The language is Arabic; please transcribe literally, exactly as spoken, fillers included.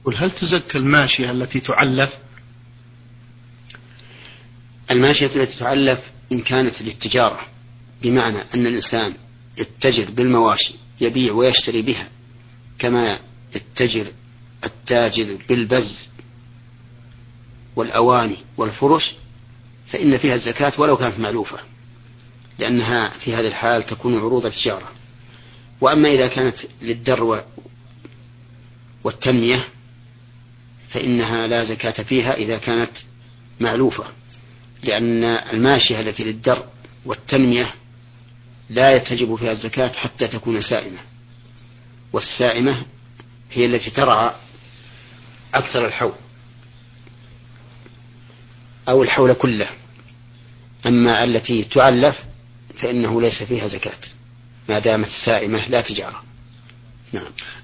قل هل تزكى الماشية التي تعلف؟ الماشية التي تعلف إن كانت للتجارة، بمعنى أن الإنسان يتجر بالمواشي يبيع ويشتري بها كما يتجر التاجر بالبز والأواني والفرش، فإن فيها الزكاة ولو كانت معلوفة، لأنها في هذه الحال تكون عروض تجارة. وأما إذا كانت للدر والتنمية فإنها لا زكاة فيها إذا كانت معلوفة، لأن الماشية التي للدر والتنمية لا يتجب فيها الزكاة حتى تكون سائمة، والسائمة هي التي ترعى أكثر الحول أو الحول كله. أما التي تعلف فإنه ليس فيها زكاة ما دامت سائمة لا تجارة. نعم.